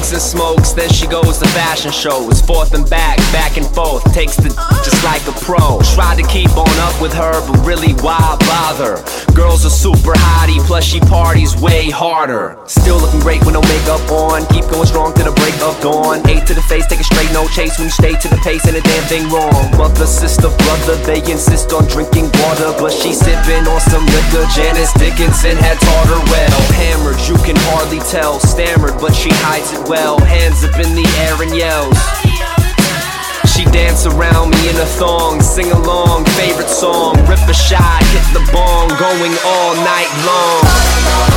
drinks and smokes, then she goes to fashion shows. Forth and back and forth, takes the just like a pro. Tried to keep on up with her, but really why bother? Girls are super hottie, plus she parties way harder. Still looking great with no makeup on, keep going strong to the break of dawn. 8 to the face, take a straight no chase when you stay to the pace, ain't a damn thing wrong. Mother, sister, brother, they insist on drinking water, but she's sipping on some liquor. Janice Dickinson had taught her well. Hammered, you can hardly tell, stammered, but she hides it well. Hands up in the air and yells. She dance around me in a thong, sing along, favorite song, rip a shot, hit the bong, going all night long.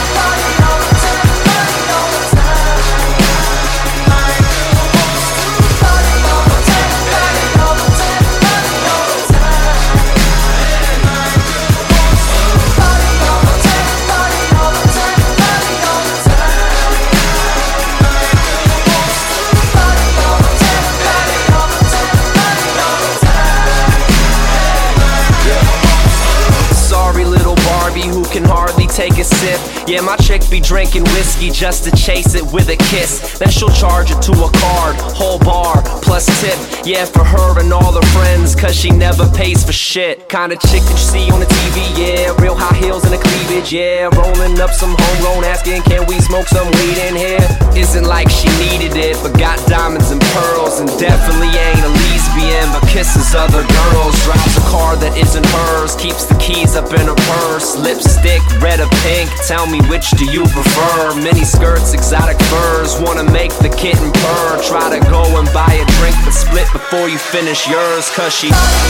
Who can hardly take a sip. Yeah, my chick be drinking whiskey just to chase it with a kiss. Then she'll charge it to a card, whole bar, plus tip. Yeah, for her and all her friends, cause she never pays for shit. Kinda chick that you see on the TV, yeah. Real high heels and a cleavage, yeah. Rolling up some homegrown, asking can we smoke some weed in here? Isn't like she needed it, but got diamonds and pearls. And definitely ain't a lesbian, but kisses other girls. Drives a car that isn't hers, keeps the keys up in her purse. Lipstick, red or pink, tell me which do you prefer? Mini skirts, exotic furs, wanna make the kitten purr. Try to go and buy a drink, but split before you finish yours, cause she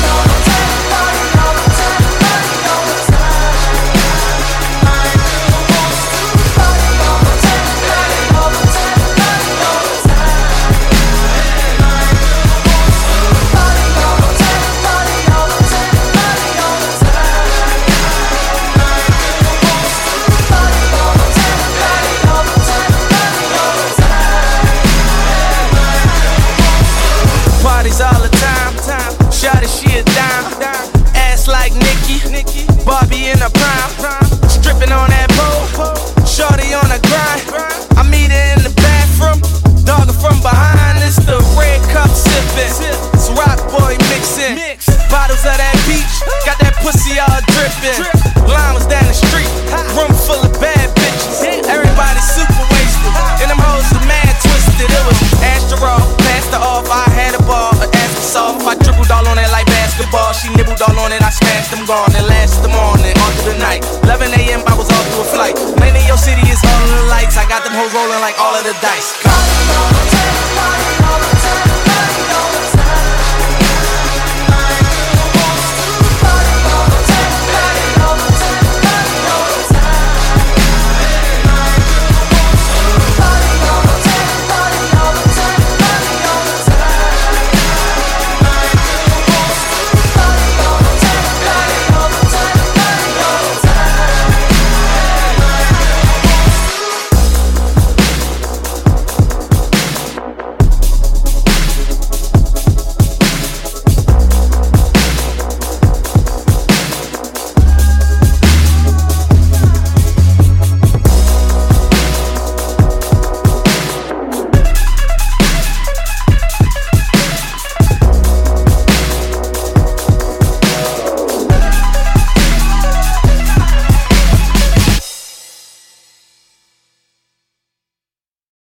all the time. Shawty, she a dime. Ass like Nicki, Barbie in her prime. Stripping on that pole, shorty on the grind. I meet her in the bathroom, dog her from behind. It's the red cup sipping, it's rock boy mixing. Bottles of that beach, got that pussy all dripping. Llamas down the street, room full of bad bitches. Everybody super wasted, and them hoes are mad twisted. It was Astro, passed her off, I had a ball. I dribbled all on it like basketball. She nibbled all on it, I smashed them gone. It lasted the morning, all through the night. 11 a.m. I was all through a flight. Man in your city is all of the lights. I got them hoes rolling like all of the dice.